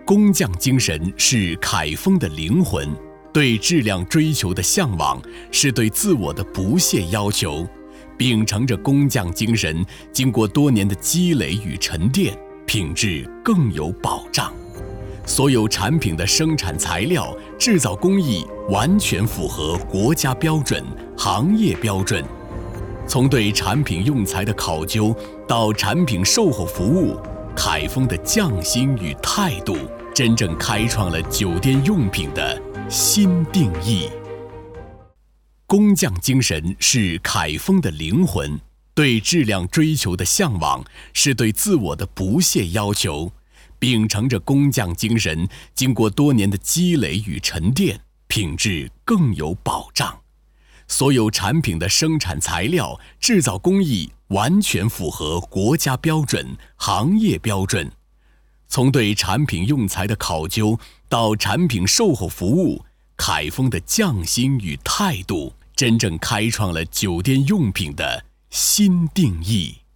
工匠精神是凯丰的灵魂，对质量追求的向往是对自我的不懈要求。秉承着工匠精神，经过多年的积累与沉淀，品质更有保障。所有产品的生产材料、制造工艺完全符合国家标准、行业标准。从对产品用材的考究到产品售后服务，凯丰的匠心与态度，真正开创了酒店用品的新定义。工匠精神是凯丰的灵魂，对质量追求的向往是对自我的不懈要求。秉承着工匠精神，经过多年的积累与沉淀，品质更有保障。所有产品的生产材料、制造工艺完全符合国家标准、行业标准。从对产品用材的考究到产品售后服务，凯丰的匠心与态度，真正开创了酒店用品的新定义。